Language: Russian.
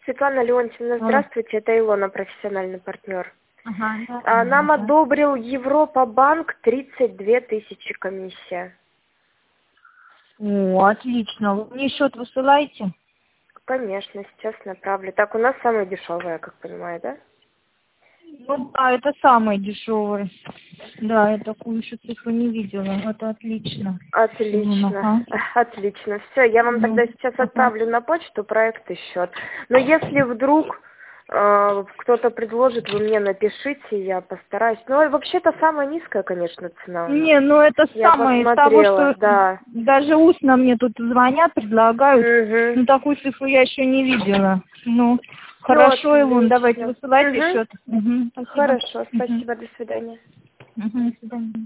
Светлана Леонтьевна, здравствуйте, это Илона, профессиональный партнер. Ага, Нам одобрил Европа-банк 32 тысячи комиссия. О, отлично. Вы мне счет высылаете? Конечно, сейчас направлю. Так, у нас самая дешевая, как понимаю, да? Ну да, это самый дешевый. Да, я такую еще цифру не видела. Это отлично. Отлично, отлично. Все, я вам тогда сейчас отправлю на почту проект и счет. Но если вдруг кто-то предложит, вы мне напишите, я постараюсь. Ну, вообще-то самая низкая, конечно, цена. Не, ну это Я самое из того, что да. даже устно мне тут звонят, предлагают. Ну, такую цифру я еще не видела. Ну, хорошо, Илон, давайте высылайте счет. Хорошо, спасибо, до свидания. До свидания.